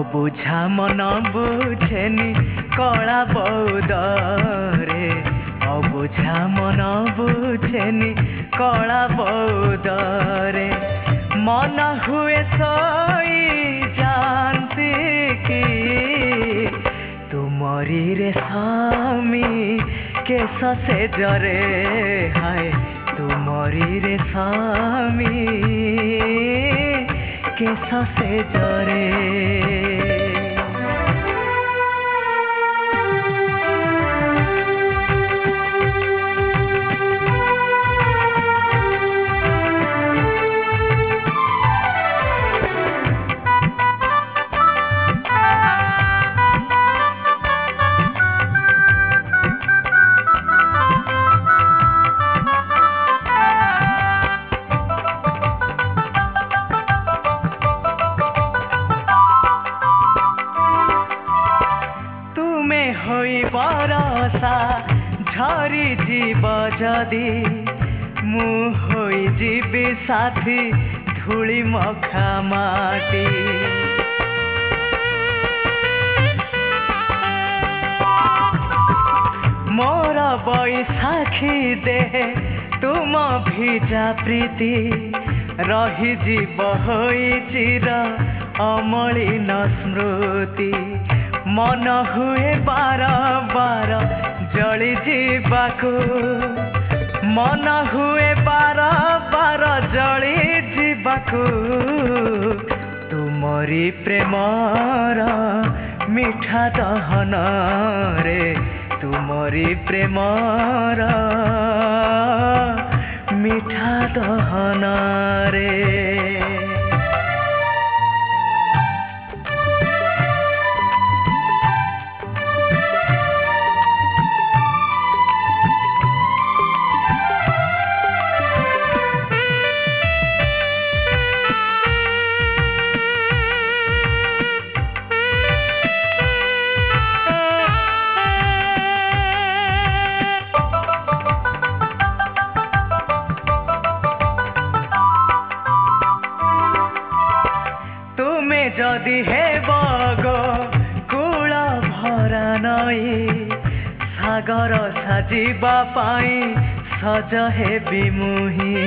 अबुझा मन बुझेनि कला बौदरे अबुझा मन बुझेनि कला बौदरे मन हुए सोई जानती कि तुमरी रे स्वामी केश से जरे हाय तुमरी रे स्वामी केश से जरे बरसा झरी जीव जदि मु होई जीवी साथी धूली मखा माटी मोर बैसाखी दे तुम भिजा प्रीति रही जीव होई चिर अमलिन स्मृति मन हुए बार बार जली जीवाकू मन हुए बार बार जली जीवाकू तुमरी प्रेमर मिठा दहन रे तुमरी प्रेमर मिठा दहन रे जदि हे बगो कूल भरा नई सागर साजिबा पाई सज हेबी मुही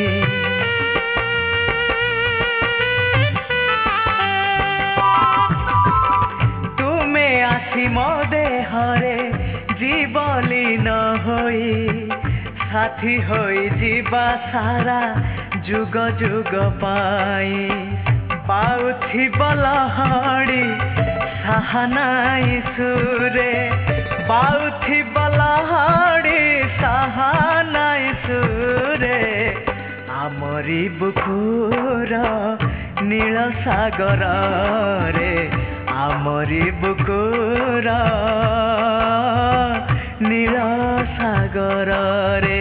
तुमे आसी मो देहरे जीवलीन होई साथी होई जीवा सारा जुग जुग पाई पाउथी बलहड़ी साहनाई सुरे पाउथी बलहड़ी साहनाई सुरे आमरी बुकुर नील सागर रे आमरी बुकुर नील सागर रे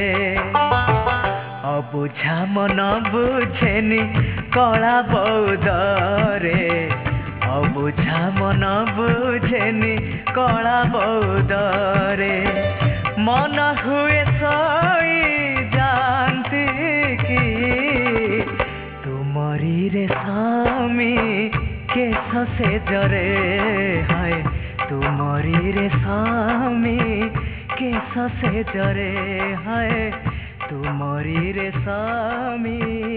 अबुझा मन बुझेनि कला बौदरे अबुझा मन बुझेनि कला बौदरे मन हुए सोई जानती कि तुमरी रे स्वामी केश से जरे हाय तुमरी रे स्वामी केश से जरे हाय तुमरी रे स्वामी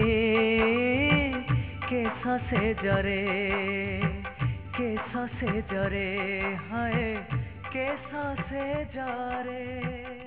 केश से जरे हाय केश से जरे।